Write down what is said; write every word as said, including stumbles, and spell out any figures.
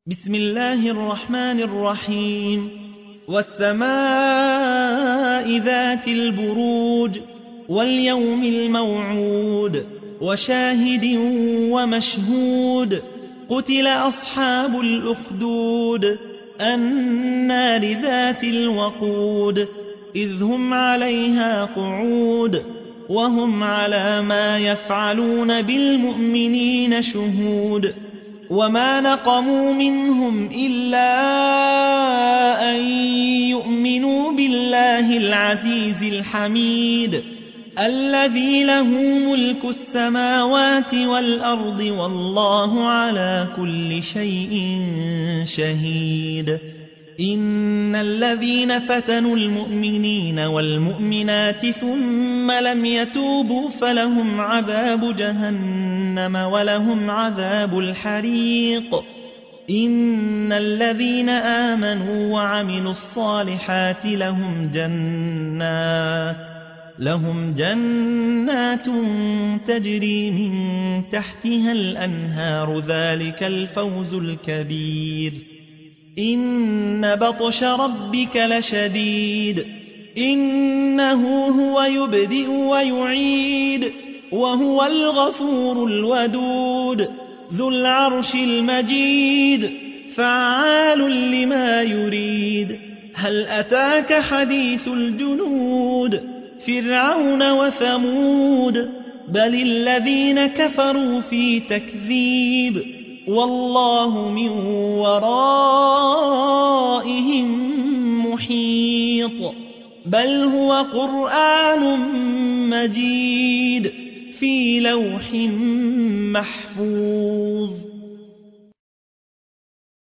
بسم الله الرحمن الرحيم والسماء ذات البروج واليوم الموعود وشاهد ومشهود قتل أصحاب الأخدود النار ذات الوقود إذ هم عليها قعود وهم على ما يفعلون بالمؤمنين شهود وما نقموا منهم إلا أن يؤمنوا بالله العزيز الحميد الذي له ملك السماوات والأرض والله على كل شيء شهيد إن الذين فتنوا المؤمنين والمؤمنات ثم لم يتوبوا فلهم عذاب جهنم ولهم عذاب الحريق إن الذين آمنوا وعملوا الصالحات لهم جنات لهم جنات تجري من تحتها الأنهار ذلك الفوز الكبير إن بطش ربك لشديد إنه هو يبدئ ويعيد وهو الغفور الودود ذو العرش المجيد فعال لما يريد هل أتاك حديث الجنود فرعون وثمود بل الذين كفروا في تكذيب والله من ورائهم محيط بل هو قرآن مجيد في لوح محفوظ